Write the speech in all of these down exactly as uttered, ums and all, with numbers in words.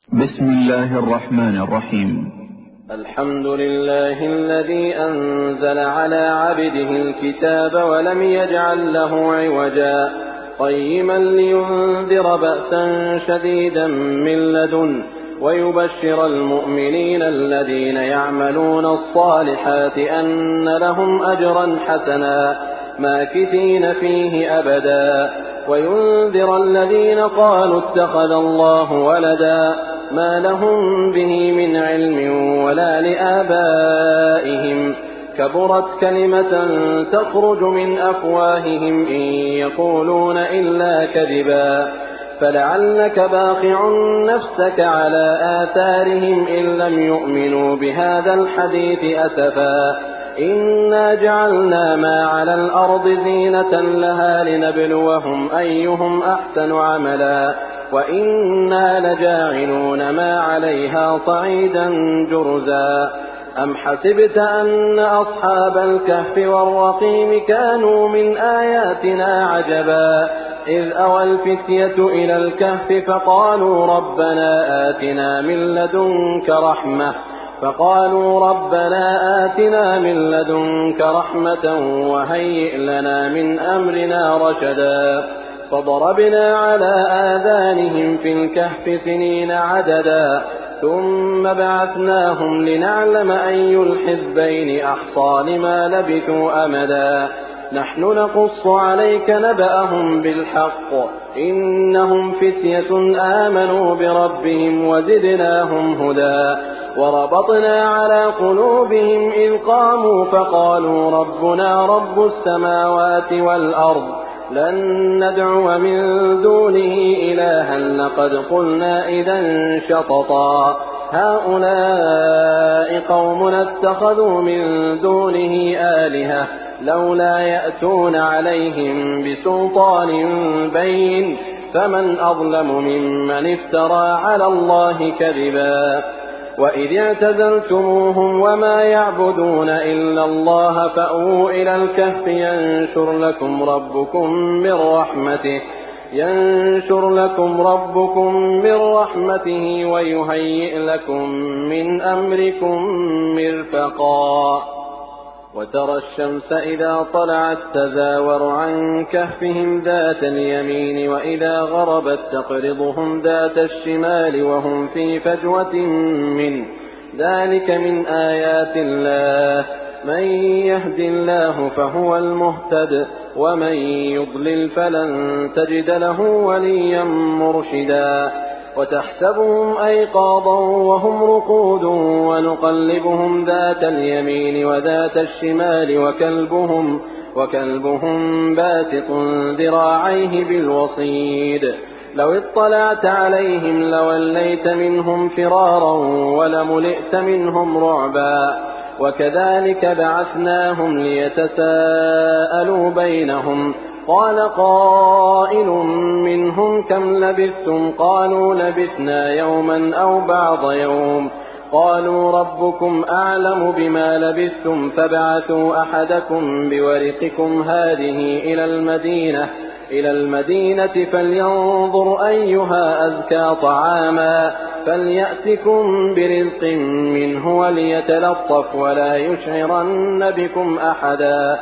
بسم الله الرحمن الرحيم. الحمد لله الذي أنزل على عبده الكتاب ولم يجعل له عوجا قيما لينذر بأسا شديدا من لدنه ويبشر المؤمنين الذين يعملون الصالحات أن لهم أجرا حسنا ماكثين فيه أبدا وينذر الذين قالوا اتخذ الله ولدا ما لهم به من علم ولا لآبائهم كبرت كلمة تخرج من أفواههم إن يقولون إلا كذبا فلعلك باخع نفسك على آثارهم إن لم يؤمنوا بهذا الحديث أسفا إنا جعلنا ما على الأرض زينة لها لنبلوهم أيهم أحسن عملا وإنا لجاعلون ما عليها صعيدا جرزا أم حسبت أن أصحاب الكهف والرقيم كانوا من آياتنا عجبا إذ أوى الفتية إلى الكهف فقالوا ربنا آتنا من لدنك رحمة فقالوا ربنا آتنا من لدنك رحمة وهيئ لنا من أمرنا رشدا فضربنا على آذانهم في الكهف سنين عددا ثم بعثناهم لنعلم أي الحزبين أحصى لما لبثوا أمدا نحن نقص عليك نبأهم بالحق إنهم فتية آمنوا بربهم وزدناهم هدى وربطنا على قلوبهم إذ قاموا فقالوا ربنا رب السماوات والأرض لن ندعو من دونه إلها لقد قلنا إذا شططا هؤلاء قومنا اتخذوا من دونه آلهة لولا يأتون عليهم بسلطان بين فمن أظلم ممن افترى على الله كذبا وإذ اعتزلتموهم وما يعبدون إلا الله فأووا إلى الكهف ينشر لكم ربكم من رحمته ينشر لكم ربكم من رحمته ويهيئ لكم من أمركم مرفقا وترى الشمس إذا طلعت تزاور عن كهفهم ذات اليمين وإذا غربت تقرضهم ذات الشمال وهم في فجوة منه ذلك من آيات الله من يهد الله فهو المهتد ومن يضلل فلن تجد له وليا مرشدا وتحسبهم أيقاظا وهم رقود ونقلبهم ذات اليمين وذات الشمال وكلبهم, وكلبهم باسط ذراعيه بالوصيد لو اطلعت عليهم لوليت منهم فرارا ولملئت منهم رعبا وكذلك بعثناهم ليتساءلوا بينهم قال قائل منهم كم لبثتم قالوا لبثنا يوما أو بعض يوم قالوا ربكم أعلم بما لبثتم فابعثوا أحدكم بورقكم هذه إلى المدينة إلى المدينة فلينظر أيها أزكى طعاما فليأتكم برزق منه وليتلطف ولا يشعرن بكم أحدا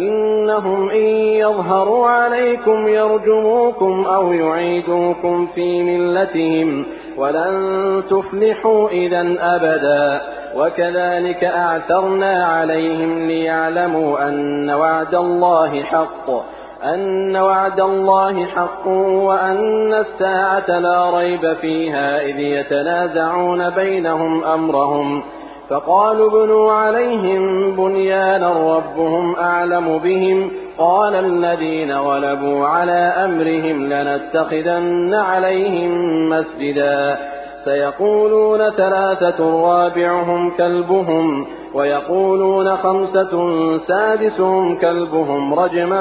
إنهم إن يظهروا عليكم يرجموكم أو يعيدوكم في ملتهم ولن تفلحوا إذا أبدا وكذلك أعثرنا عليهم ليعلموا أن وعد الله حق أن وعد الله حق وأن الساعة لا ريب فيها إذ يتنازعون بينهم أمرهم فقالوا بنوا عليهم بنيانا ربهم أعلم بهم قال الذين غلبوا على أمرهم لنتخذن عليهم مسجدا سيقولون ثلاثة رابعهم كلبهم ويقولون خمسة سادسهم كلبهم رجما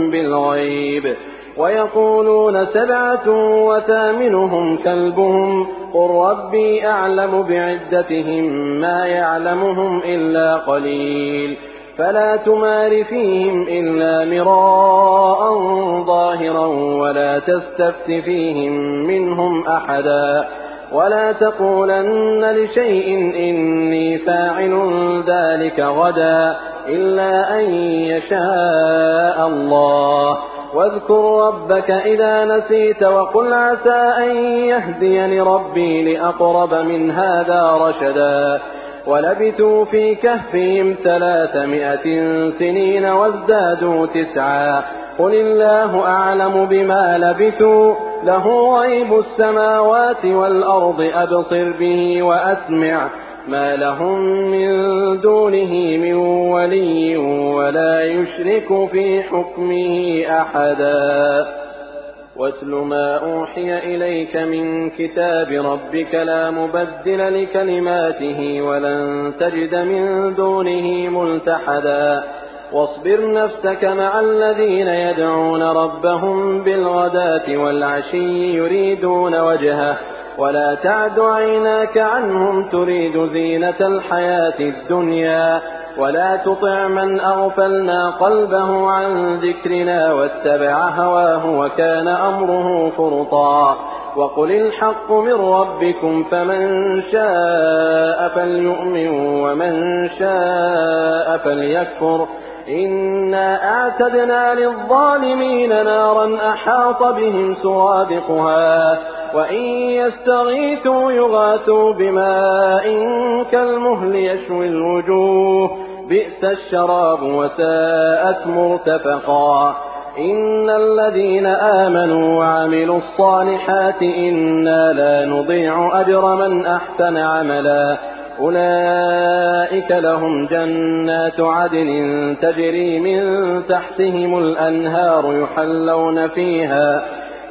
بالغيب ويقولون سبعة وثامنهم كلبهم قل ربي أعلم بعدتهم ما يعلمهم إلا قليل فلا تمار فيهم إلا مراء ظاهرا ولا تستفت فيهم منهم أحدا ولا تقولن لشيء إني فاعل ذلك غدا إلا أن يشاء الله. واذكر ربك إذا نسيت وقل عسى أن يهديني ربي لأقرب من هذا رشدا. ولبثوا في كهفهم ثلاثمائة سنين وازدادوا تسعا قل الله أعلم بما لبثوا له غيب السماوات والأرض أبصر به وأسمع ما لهم من دونه من ولي ولا يشرك في حكمه أحدا. واتل ما أوحي إليك من كتاب ربك لا مبدل لكلماته ولن تجد من دونه ملتحدا. واصبر نفسك مع الذين يدعون ربهم بالغداة والعشي يريدون وجهه ولا تعد عيناك عنهم تريد زينة الحياة الدنيا ولا تطع من أغفلنا قلبه عن ذكرنا واتبع هواه وكان أمره فرطا. وقل الحق من ربكم فمن شاء فليؤمن ومن شاء فليكفر إنا أعتدنا للظالمين نارا أحاط بهم سرادقها وإن يستغيثوا يغاثوا بماء كالمهل يشوي الوجوه بئس الشراب وساءت مرتفقا. إن الذين آمنوا وعملوا الصالحات إنا لا نضيع أجر من أحسن عملا. أولئك لهم جنات عدن تجري من تحتهم الأنهار يحلون فيها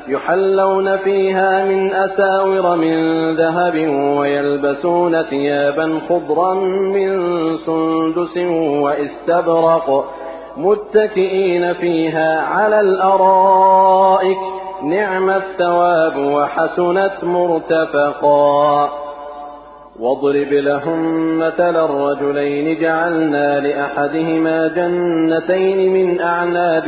يحلون فيها من أساور من ذهب ويلبسون ثيابا خضرا من سندس واستبرق متكئين فيها على الأرائك نعم الثواب وحسنت مرتفقا. واضرب لهم مثل الرجلين جعلنا لأحدهما جنتين من أعناب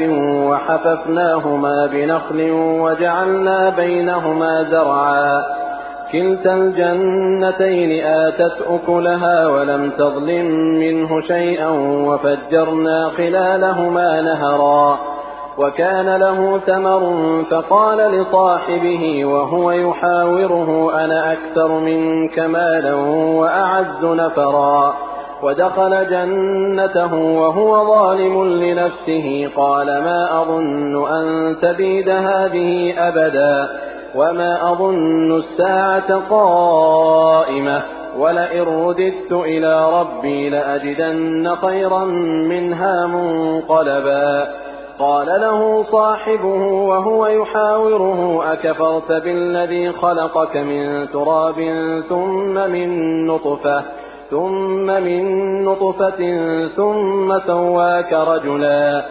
وحففناهما بنخل وجعلنا بينهما زرعا كلتا الجنتين آتت أكلها ولم تظلم منه شيئا وفجرنا خلالهما نهرا. وكان له ثمر فقال لصاحبه وهو يحاوره أنا أكثر منك مالا وأعز نفرا. ودخل جنته وهو ظالم لنفسه قال ما أظن أن تبيد هذه أبدا وما أظن الساعة قائمة ولئن رددت إلى ربي لأجدن خيرا منها منقلبا. قال له صاحبه وهو يحاوره أكفرت بالذي خلقك من تراب ثم من نطفة ثم من نطفة ثم سواك رجلا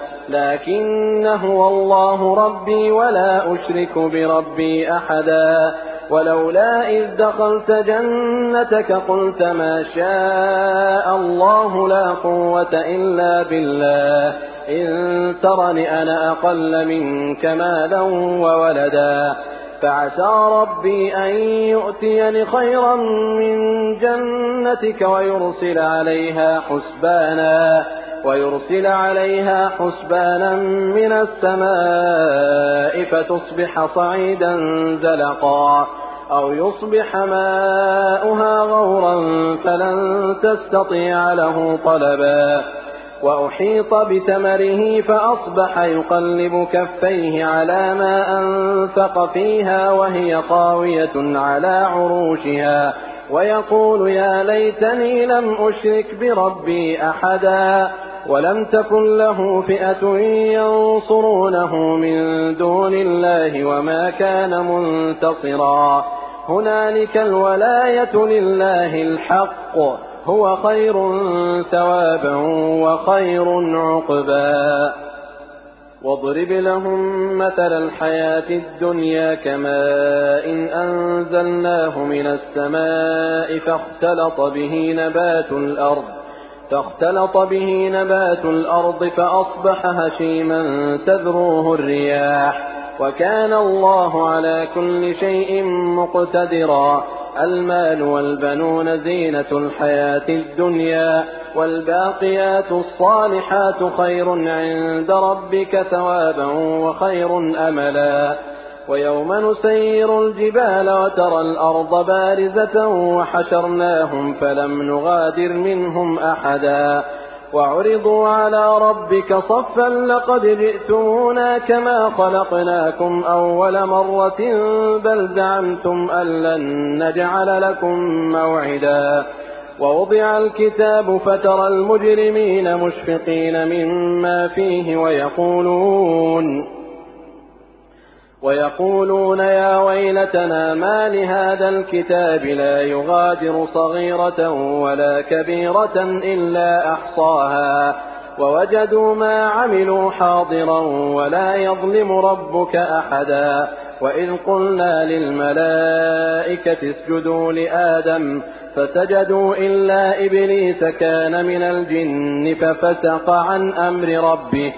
لكن هو الله ربي ولا أشرك بربي أحدا. ولولا إذ دخلت جنتك قلت ما شاء الله لا قوة إلا بالله إن ترني أنا أقل منك مالا وولدا. فعسى ربي أن يؤتيني خيرا من جنتك ويرسل عليها حسبانا ويرسل عليها حسبانا من السماء فتصبح صعيدا زلقا أو يصبح ماؤها غورا فلن تستطيع له طلبا. وأحيط بثمره فأصبح يقلب كفيه على ما أنفق فيها وهي خاوية على عروشها ويقول يا ليتني لم أشرك بربي أحدا. ولم تكن له فئة ينصرونه من دون الله وما كان منتصرا. هنالك الولاية لله الحق هو خير ثوابا وخير عقبا. واضرب لهم مثل الحياة الدنيا كماء إن أنزلناه من السماء فاختلط به نبات الأرض فاختلط به نبات الأرض فأصبح هشيما تذروه الرياح وكان الله على كل شيء مقتدرا. المال والبنون زينة الحياة الدنيا، والباقيات الصالحات خير عند ربك ثوابا وخير أملا. ويوم نسير الجبال وترى الأرض بارزة وحشرناهم فلم نغادر منهم أحدا وعرضوا على ربك صفا لقد جئتمونا كما خلقناكم أول مرة بل زعمتم أن لن نجعل لكم موعدا. ووضع الكتاب فترى المجرمين مشفقين مما فيه ويقولون ويقولون يا ويلتنا ما لهذا الكتاب لا يغادر صغيرة ولا كبيرة إلا أحصاها ووجدوا ما عملوا حاضرا ولا يظلم ربك أحدا. وإذ قلنا للملائكة اسجدوا لآدم فسجدوا إلا إبليس كان من الجن ففسق عن أمر ربه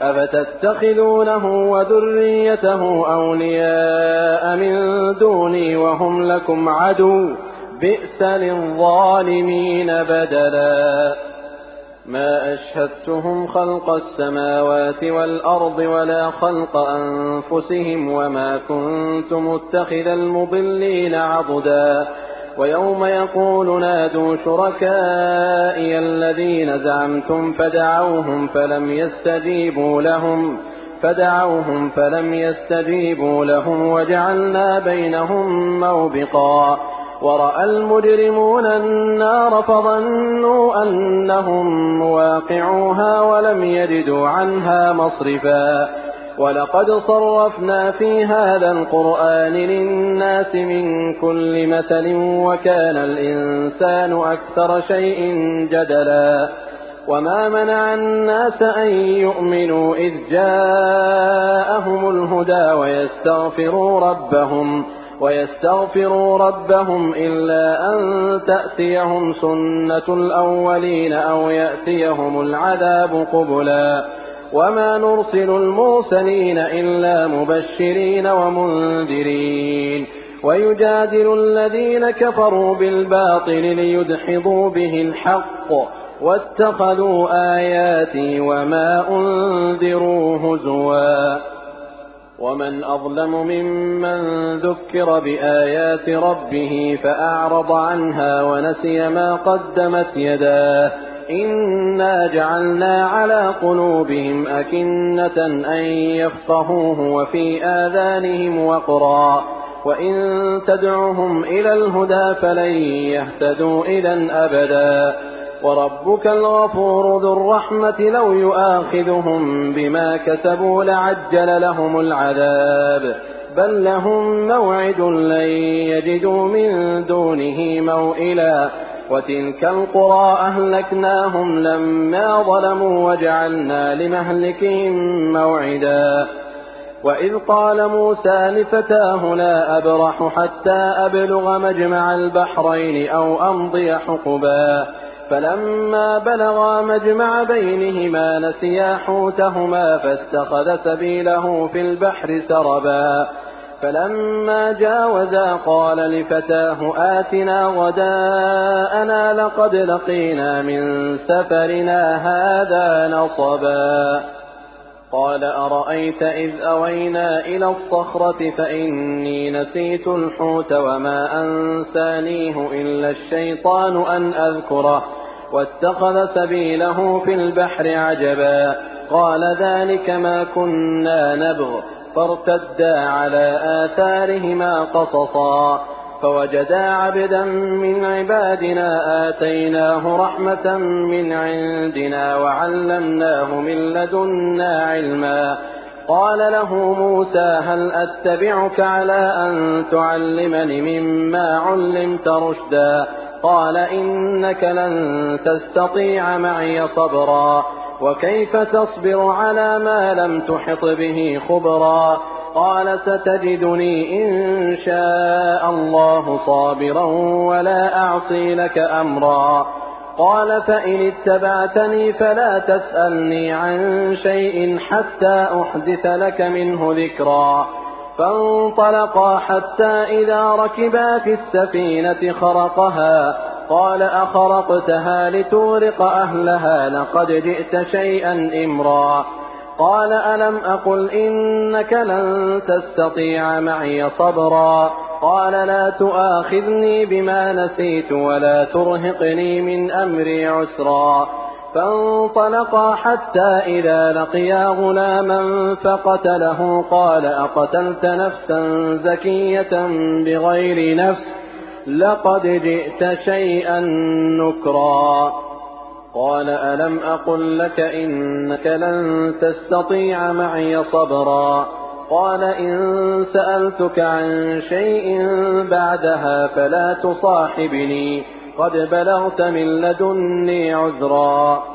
أفتتخذونه وذريته أولياء من دوني وهم لكم عدو بئس للظالمين بدلا. ما أشهدتهم خلق السماوات والأرض ولا خلق أنفسهم وما كنت متخذ المضلين عضدا. ويوم يقول نادوا شركائي الذين زعمتم فدعوهم فلم يستجيبوا لهم فدعوهم فلم يستجيبوا لهم وجعلنا بينهم موبقا. ورأى المجرمون النار فظنوا أنهم مواقعوها ولم يجدوا عنها مصرفا. ولقد صرفنا في هذا القرآن للناس من كل مثل وكان الإنسان أكثر شيء جدلا. وما منع الناس أن يؤمنوا إذ جاءهم الهدى ويستغفروا ربهم ويستغفروا ربهم إلا أن تأتيهم سنة الأولين أو يأتيهم العذاب قبلا. وما نرسل المرسلين إلا مبشرين ومنذرين ويجادل الذين كفروا بالباطل ليدحضوا به الحق واتخذوا آياتي وما أنذروا هزوا. ومن أظلم ممن ذكر بآيات ربه فأعرض عنها ونسي ما قدمت يداه إنا جعلنا على قلوبهم أكنة أن يفقهوه وفي آذانهم وقرا وإن تدعهم إلى الهدى فلن يهتدوا إذا أبدا. وربك الغفور ذو الرحمة لو يؤاخذهم بما كسبوا لعجل لهم العذاب بل لهم موعد لن يجدوا من دونه موئلا. وتلك القرى أهلكناهم لما ظلموا وجعلنا لمهلكهم موعدا. وإذ قال موسى لفتاه لا أبرح حتى أبلغ مجمع البحرين أو أمضي حقبا فلما بلغا مجمع بينهما نسيا حوتهما فاتخذ سبيله في البحر سربا. فلما جاوزا قال لفتاه آتنا غداءنا لقد لقينا من سفرنا هذا نصبا. قال أرأيت إذ أوينا إلى الصخرة فإني نسيت الحوت وما أنسانيه إلا الشيطان أن أذكره واتخذ سبيله في البحر عجبا. قال ذلك ما كنا نبغ فارتدا على آثارهما قصصا فوجدا عبدا من عبادنا آتيناه رحمة من عندنا وعلمناه من لدنا علما. قال له موسى هل أتبعك على أن تعلمني مما علمت رشدا قال إنك لن تستطيع معي صبرا وكيف تصبر على ما لم تحط به خبرا. قال ستجدني إن شاء الله صابرا ولا أعصي لك أمرا. قال فإن اتبعتني فلا تسألني عن شيء حتى أحدث لك منه ذكرا. فانطلقا حتى إذا ركبا في السفينة خرقها قال أخرقتها لتورق أهلها لقد جئت شيئا إمرا. قال ألم أقل إنك لن تستطيع معي صبرا. قال لا تؤاخذني بما نسيت ولا ترهقني من أمري عسرا. فانطلقا حتى إذا لقيا غلاما فقتله قال أقتلت نفسا زكية بغير نفس لقد جئت شيئا نكرا. قال ألم أقل لك إنك لن تستطيع معي صبرا. قال إن سألتك عن شيء بعدها فلا تصاحبني قد بلغت من لدني عذرا.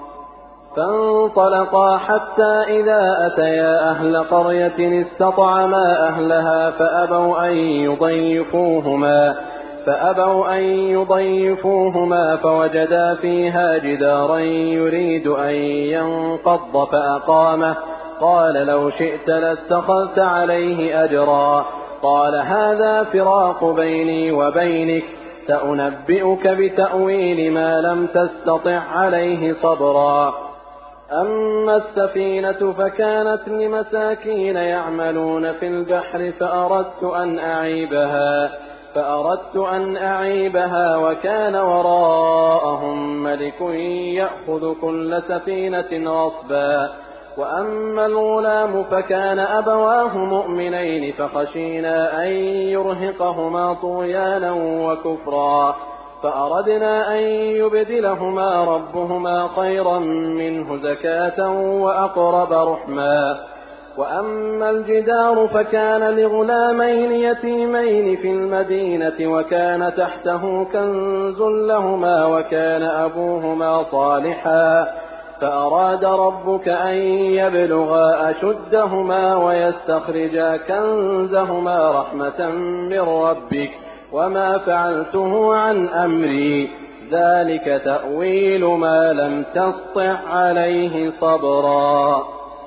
فانطلقا حتى إذا أتيا أهل قرية استطعما أهلها فأبوا أن يضيفوهما فأبوا أن يضيفوهما فوجدا فيها جدارا يريد أن ينقض فأقامه. قال لو شئت لاتخذت عليه أجرا. قال هذا فراق بيني وبينك سأنبئك بتأويل ما لم تستطع عليه صبرا. أما السفينة فكانت لمساكين يعملون في البحر فأردت أن أعيبها فأردت أن أعيبها وكان وراءهم ملك يأخذ كل سفينة غصبا. وأما الغلام فكان أبواه مؤمنين فخشينا أن يرهقهما طغيانا وكفرا فأردنا أن يبدلهما ربهما خيرا منه زكاة وأقرب رحما. وأما الجدار فكان لغلامين يتيمين في المدينة وكان تحته كنز لهما وكان أبوهما صالحا فأراد ربك أن يبلغا أشدهما ويستخرجا كنزهما رحمة من ربك وما فعلته عن أمري ذلك تأويل ما لم تسطع عليه صبرا.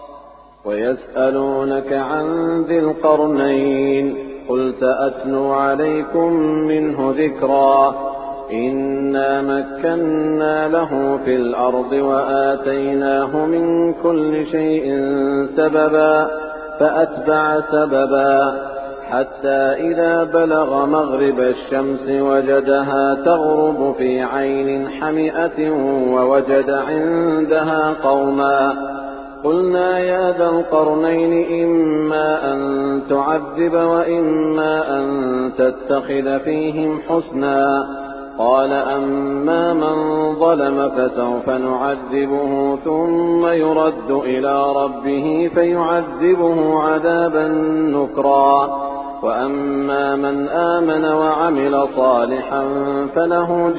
ويسألونك عن ذي القرنين قل سأتلو عليكم منه ذكرا. إنا مكنا له في الأرض وآتيناه من كل شيء سببا فأتبع سببا حتى إذا بلغ مغرب الشمس وجدها تغرب في عين حمئة ووجد عندها قوما. قلنا يا ذا القرنين إما أن تعذب وإما أن تتخذ فيهم حسنا. قال أما من ظلم فسوف نعذبه ثم يرد إلى ربه فيعذبه عذابا نكرا. وأما من آمن وعمل صالحا فله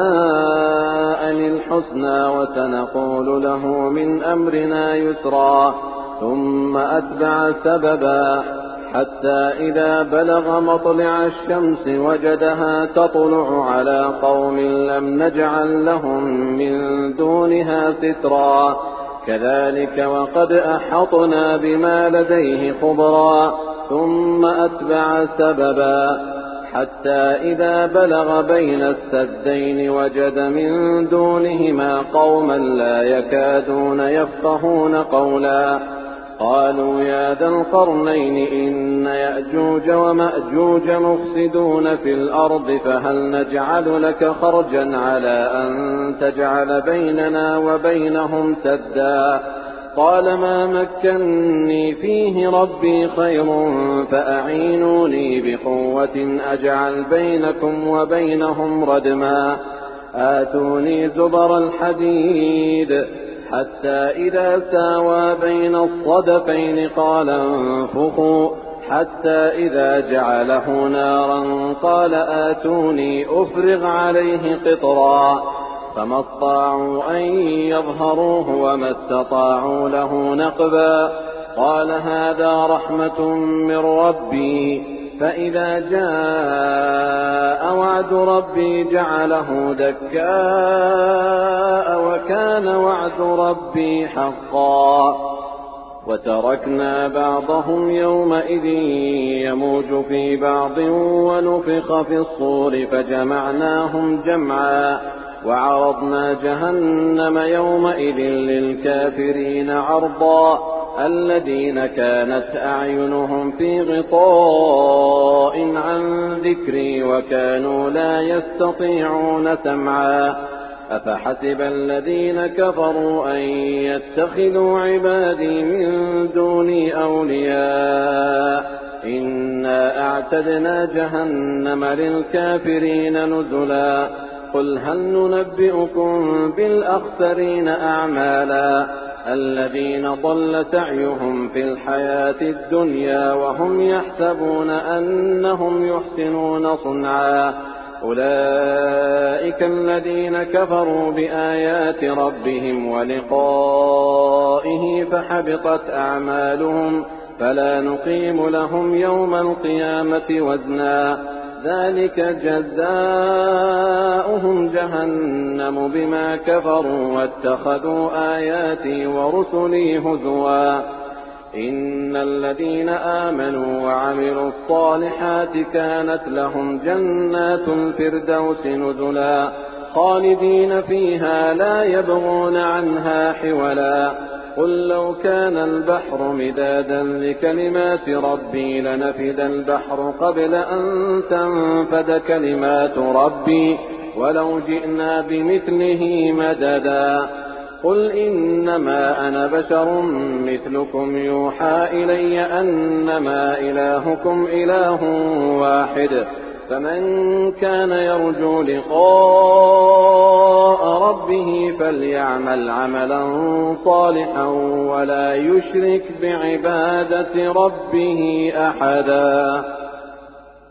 جزاء الحسنى وسنقول له من أمرنا يسرا. ثم أتبع سببا حتى إذا بلغ مطلع الشمس وجدها تطلع على قوم لم نجعل لهم من دونها سترا. كذلك وقد أحطنا بما لديه خبرا. ثم أتبع سببا حتى إذا بلغ بين السدين وجد من دونهما قوما لا يكادون يفقهون قولا. قالوا يا ذا القرنين إن يأجوج ومأجوج مفسدون في الأرض فهل نجعل لك خرجا على أن تجعل بيننا وبينهم سدا. قال ما مكني فيه ربي خير فأعينوني بقوة أجعل بينكم وبينهم ردما. آتوني زبر الحديد حتى إذا ساوى بين الصدفين قال انفخوا حتى إذا جعله نارا قال آتوني أفرغ عليه قطرا. فما استطاعوا أن يظهروه وما استطاعوا له نقبا. قال هذا رحمة من ربي فإذا جاء وعد ربي جعله دكاء وكان وعد ربي حقا وتركنا بعضهم يومئذ يموج في بعض ونفخ في الصور فجمعناهم جمعا وعرضنا جهنم يومئذ للكافرين عرضا الذين كانت أعينهم في غطاء عن ذكري وكانوا لا يستطيعون سمعا أفحسب الذين كفروا أن يتخذوا عبادي من دوني أولياء إنا أعتدنا جهنم للكافرين نزلا قل هل ننبئكم بالأخسرين أعمالا الذين ضل سعيهم في الحياة الدنيا وهم يحسبون أنهم يحسنون صنعا أولئك الذين كفروا بآيات ربهم ولقائه فحبطت أعمالهم فلا نقيم لهم يوم القيامة وزنا ذلك جزاؤهم جهنم بما كفروا واتخذوا آياتي ورسلي هزوا إن الذين آمنوا وعملوا الصالحات كانت لهم جنات الفردوس نزلا خالدين فيها لا يبغون عنها حولا قل لو كان البحر مدادا لكلمات ربي لنفد البحر قبل أن تنفد كلمات ربي ولو جئنا بمثله مددا قل إنما أنا بشر مثلكم يوحى إلي أنما إلهكم إله واحد فمن كان يرجو لقاء ربه فليعمل عملا صالحا ولا يشرك بعبادة ربه أحدا.